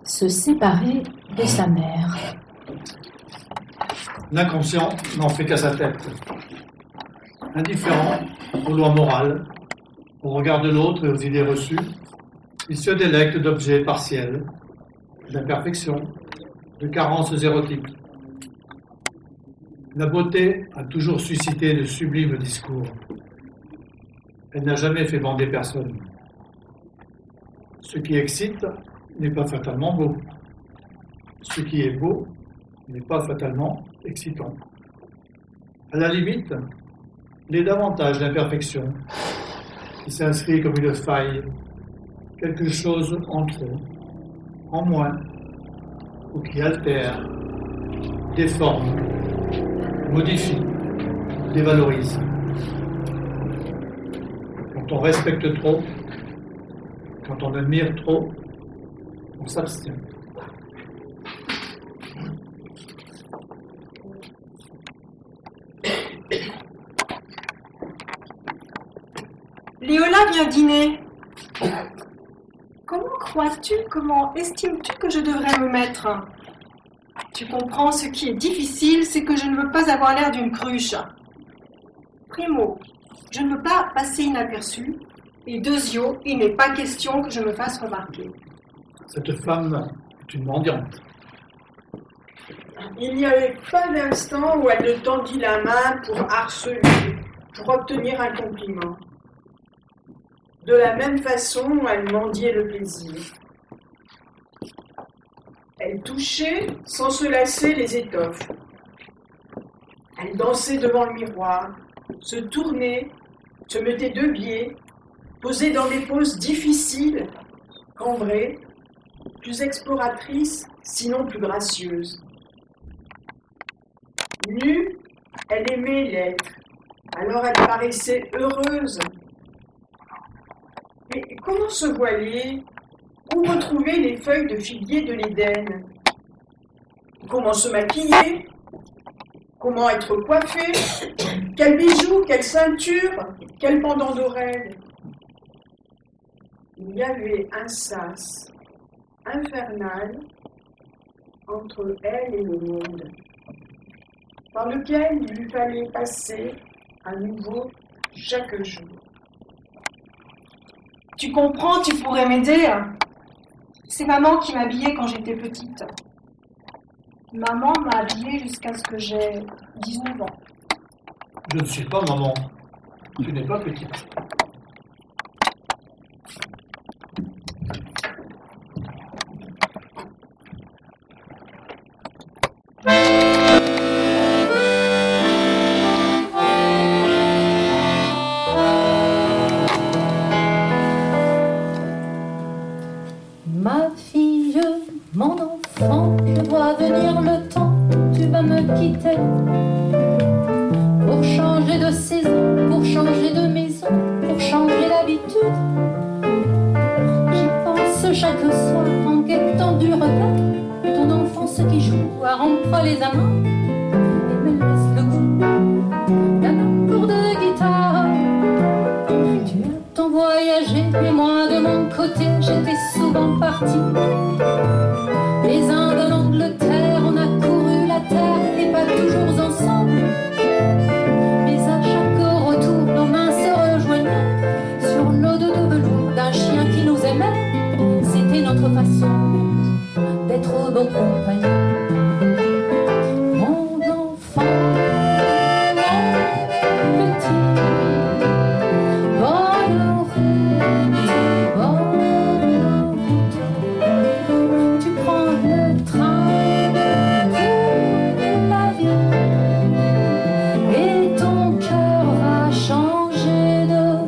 Se séparer de sa mère. L'inconscient n'en fait qu'à sa tête. Indifférent aux lois morales, au regard de l'autre et aux idées reçues, il se délecte d'objets partiels, d'imperfections, de carences érotiques. La beauté a toujours suscité de sublimes discours. Elle n'a jamais fait bander personne. Ce qui excite n'est pas fatalement beau. Ce qui est beau n'est pas fatalement excitant. À la limite, il est davantage l'imperfection qui s'inscrit comme une faille, quelque chose en trop, en moins, ou qui altère, déforme, modifie, dévalorise. Quand on respecte trop, quand on admire trop, on s'abstient. Léola vient dîner. Comment crois-tu, comment estimes-tu que je devrais me mettre? Tu comprends, ce qui est difficile, c'est que je ne veux pas avoir l'air d'une cruche. Primo, je ne veux pas passer inaperçu. Et deuxio, il n'est pas question que je me fasse remarquer. Cette femme est une mendiante. Il n'y avait pas d'instant où elle ne tendit la main pour harceler, pour obtenir un compliment. De la même façon, elle mendiait le plaisir. Elle touchait sans se lasser les étoffes. Elle dansait devant le miroir, se tournait, se mettait de biais, posait dans des poses difficiles, cambrées, plus exploratrices, sinon plus gracieuses. Nue, elle aimait l'être, alors elle paraissait heureuse. Mais comment se voiler? Où retrouver les feuilles de figuier de l'Éden? Comment se maquiller? Comment être coiffée? Quel bijou, quelle ceinture, quel pendant d'oreille? Il y avait un sas infernal entre elle et le monde, par lequel il lui fallait passer à nouveau chaque jour. Tu comprends, tu pourrais m'aider. C'est maman qui m'habillait quand j'étais petite. Maman m'a habillée jusqu'à ce que j'ai 19 ans. Je ne suis pas maman. Tu n'es pas petite. Ma fille, mon enfant, je vois venir le temps, tu vas me quitter. Pour changer de saison, pour changer de maison, pour changer d'habitude. J'y pense chaque soir en guettant du regard ton enfance qui joue à rompre les amants et me laisse le goût d'un accord de guitare. Tu as tant voyagé, mais moi de mon côté j'étais souvent partie. Les uns de l'Angleterre, on a couru la terre et pas toujours ensemble. Mais à chaque retour, nos mains se rejoignaient sur l'eau de velours d'un chien qui nous aimait. C'était notre façon d'être bons compagnons. Mon enfant, mon petit, bonne route, bonne route. Tu prends le train pour la vie et ton cœur va changer de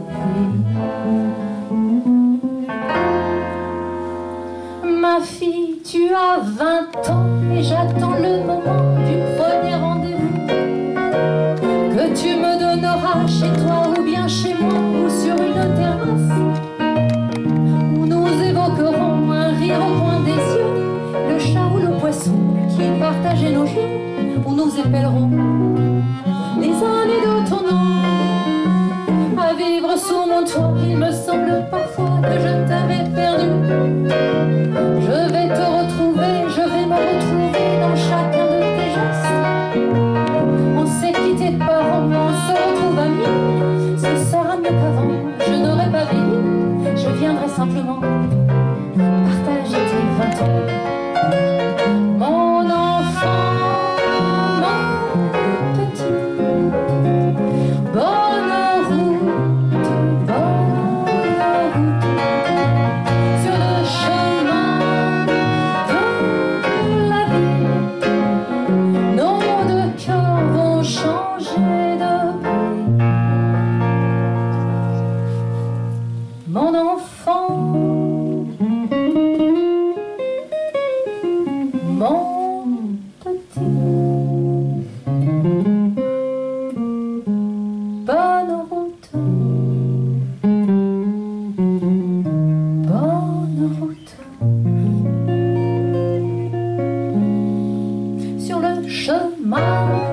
vie. Ma fille, tu as 20 ans et j'attends le moment du premier rendez-vous. Que tu me donneras chez toi ou bien chez moi ou sur une terrasse, où nous évoquerons un rire au coin des yeux, le chat ou le poisson qui partageait nos jeux, où nous épellerons les années de ton nom. À vivre sous mon toit, il me semble parfois que je t'avais perdu. Je vais te retrouver mal.